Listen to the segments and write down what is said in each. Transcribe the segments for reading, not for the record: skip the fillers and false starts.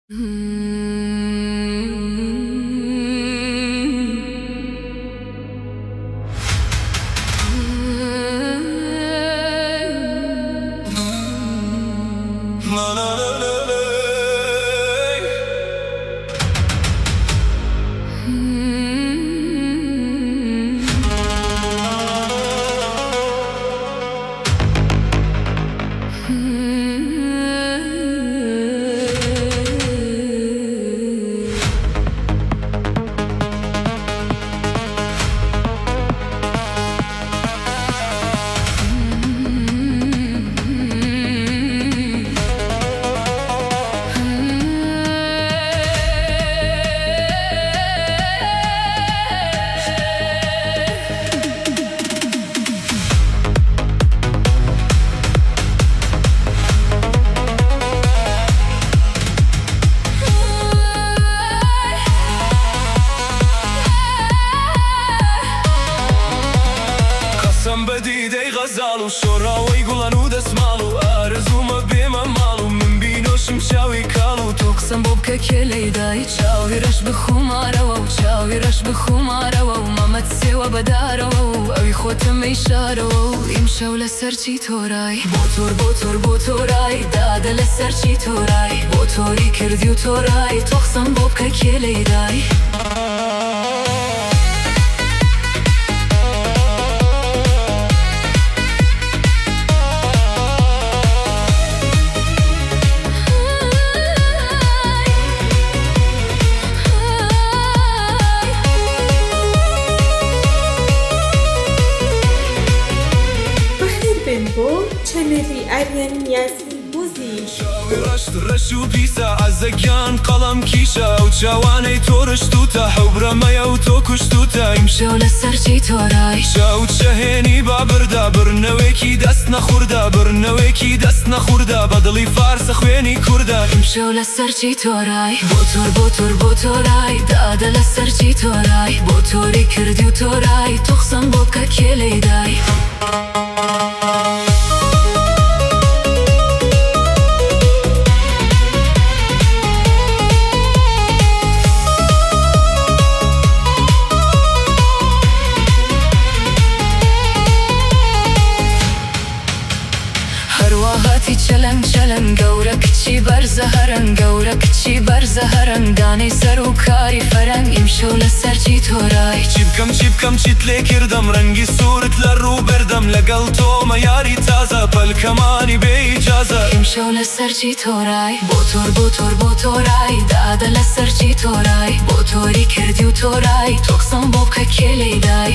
بديدي غزال وشورا ويقولن ودسمال وارزوما بما مالو من بينوش مشاوي كالو توقسم بوبك كليداي تشاويرش بخمارة وتشاويرش بخمارة وما تسوى بدارة أوي خوتم إشارة يمشاو لسرشي توراي بوتور بوتور بوتوراي دادا لسرشي توراي بوتوري كرديو توراي توقسم بوبك كليداي چنلی آریان یاسین بوزی شاویرش ترشو بیسا عزگیان قلم کیشا و چوانی تورش توتا حبر میا و تو کشتوتا يمشاو لسرشي توراي شاو تشهيني بابردا برنويكي دست نخوردا برنويكي دست نخوردا بدلي فارس خويني كوردا يمشاو لسرشي توراي بوتور بوتور بوتوراي دادا لسرشي توراي بوتوري كرديو توراي تخصم بوبكا كيليداي چلنگ چلنگ گورک چی برزهرنگ گورک چی برزهرنگ دانی سرو کاری فرنگ امشو لسرچی توراي چیبکم چیتلی کردم رنگی صورت لرو بردم لگل تو میاری تازه پل کمانی بی اجازه امشو لسرچی توراي بوتور بوتور بوتوراي دادا لسرچی توراي بوتوری کردیو توراي توقسم بوبکا کلیداي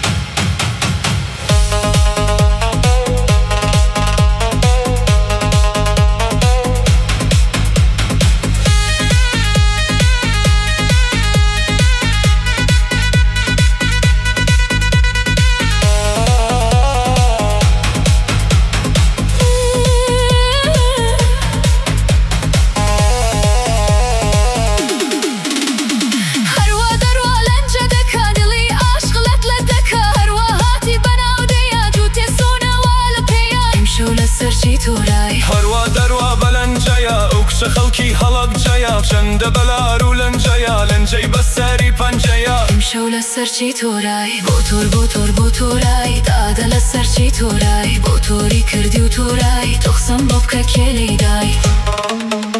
هروا دروا بلنجايا اوكش خلقي حلق جايا چند بلارو لنجايا لنجاي بساري پنجايا امشو لسرچي توراي بوتور بوتور بوتوراي دادا لسرچي توراي بوتوري كرديو توراي تخصم بوبكا كيليداي